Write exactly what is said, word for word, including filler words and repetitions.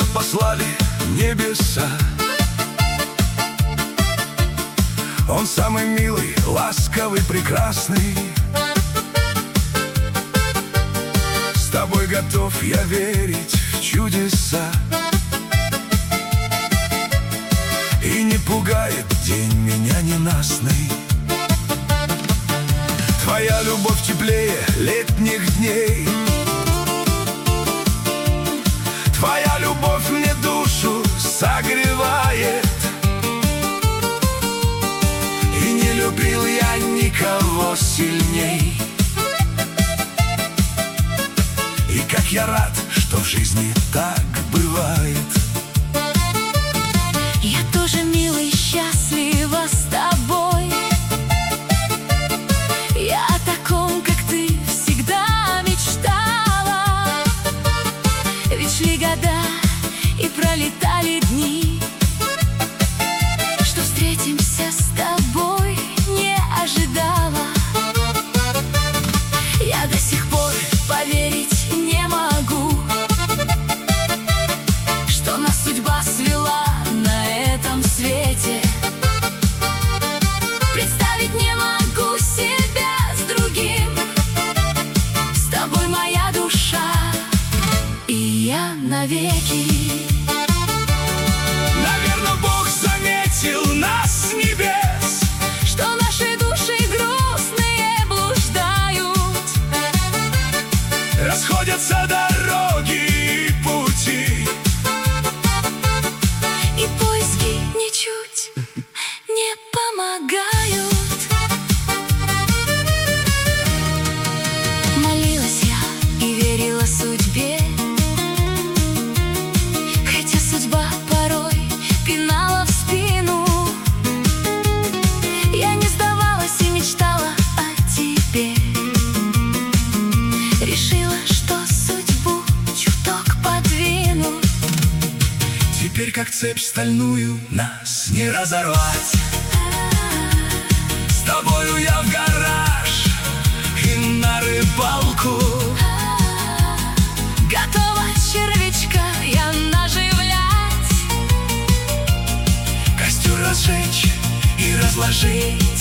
послали небеса. Он самый милый, ласковый, прекрасный. С тобой готов я верить в чудеса. И не пугает день меня ненастный. Твоя любовь теплее летних дней. Твоя любовь мне душу согревает. И не любил я никого сильней. И как я рад, что в жизни так бывает. Я тоже, милый, счастлива с тобой. Я о таком, как ты, всегда мечтала. Ведь шли года и пролетали дни, что встретимся с тобой не ожидала. Я до сих пор поверить не могу, что нас судьба свела на этом свете. Представить не могу себя с другим. С тобой моя душа, и я навеки. Наверно, Бог заметил нас с небес, что наши души грустные блуждают. расходятся дороги и пути. И поиски ничуть не помогают. Молилась я и верила судьбе, хотя судьба порой пинала в спину. Я не сдавалась и мечтала о тебе. Решила, что судьбу чуток подвину. Теперь, как цепь стальную, нас не разорвать. С тобою я в гараж и на рыбалку. Готова червячка я наживлять, Костер разжечь и разложить.